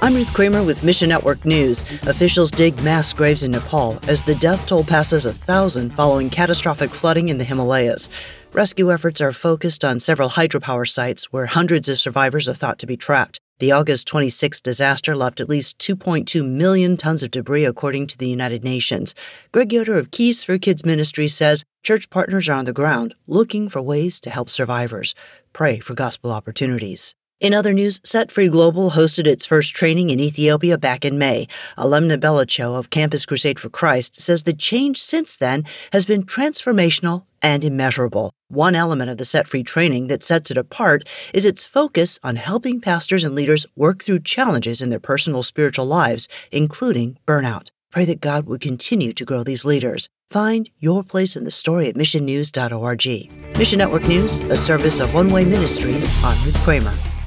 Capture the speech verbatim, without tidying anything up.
I'm Ruth Kramer with Mission Network News. Officials dig mass graves in Nepal as the death toll passes a thousand following catastrophic flooding in the Himalayas. Rescue efforts are focused on several hydropower sites where hundreds of survivors are thought to be trapped. The August twenty-sixth disaster left at least two point two million tons of debris, according to the United Nations. Greg Yoder of Keys for Kids Ministry says church partners are on the ground looking for ways to help survivors. Pray for gospel opportunities. In other news, Set Free Global hosted its first training in Ethiopia back in May. Alemna Belicho of Campus Crusade for Christ says the change since then has been transformational and immeasurable. One element of the Set Free training that sets it apart is its focus on helping pastors and leaders work through challenges in their personal spiritual lives, including burnout. Pray that God would continue to grow these leaders. Find your place in the story at mission news dot org. Mission Network News, a service of One Way Ministries. I'm Ruth Kramer.